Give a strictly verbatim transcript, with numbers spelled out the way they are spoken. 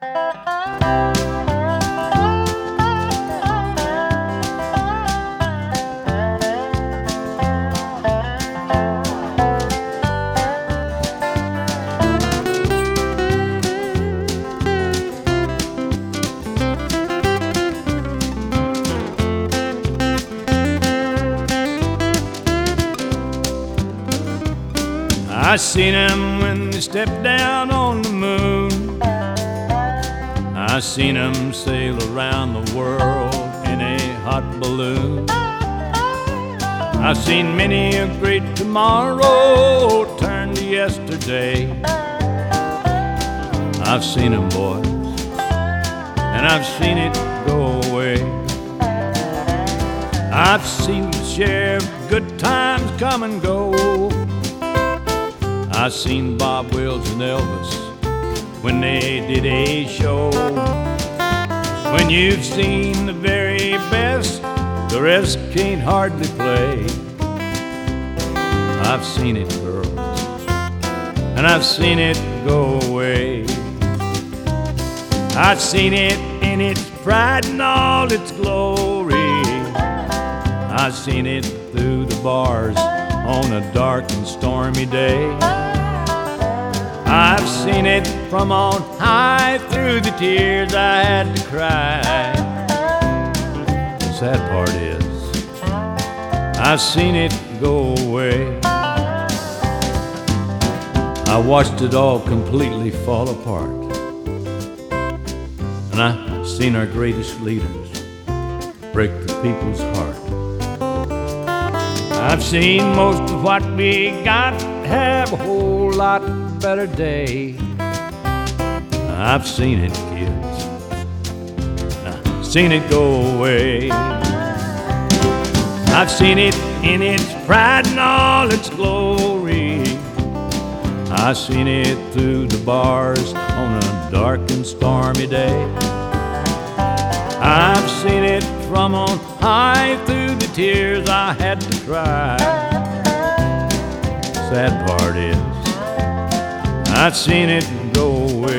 I seen them when they stepped down on the moon. I seen them sail around the world in a hot balloon. I've seen many a great tomorrow turn to yesterday. I've seen them, boys, and I've seen it go away. I've seen the share of good times come and go. I seen Bob Wills and Elvis when they did a show. When you've seen the very best, the rest can't hardly play. I've seen it, girls, and I've seen it go away. I've seen it in its pride and all its glory. I've seen it through the bars on a dark and stormy day. I've seen it from on high through the tears I had to cry. The sad part is, I've seen it go away. I watched it all completely fall apart, and I've seen our greatest leaders break the people's heart. I've seen most of what we got have a whole lot better day. I've seen it, kids. I've seen it go away. I've seen it in its pride and all its glory. I've seen it through the bars on a dark and stormy day. I've seen it from on high through the tears I had to cry. Sad part is, I've seen it go away.